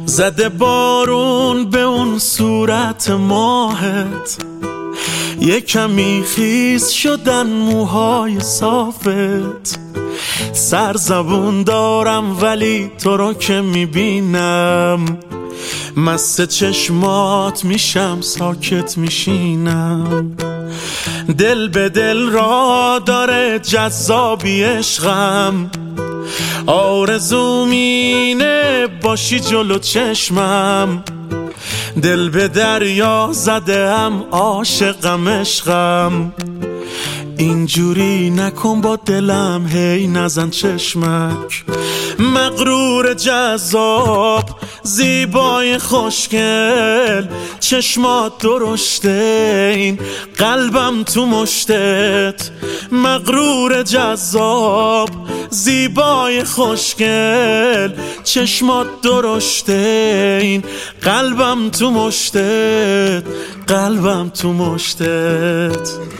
زده بارون به اون صورت ماهت، یه کمی خیس شدن موهای صافت. سرزبون دارم ولی تو رو که میبینم، مست چشمات میشم ساکت میشینم. دل به دل را داره جذابی عشقم، آرزوم اینه باشی جلو چشمم. دل به دریا زدم عاشقم عشقم، اینجوری نکن با دلم هی نزن چشمک. مغرور جذاب زیبای خوشگل، چشمات درشته این قلبم تو مشتت. مغرور جذاب زیبای خوشگل، چشمات درشته این قلبم تو مشتت، قلبم تو مشتت.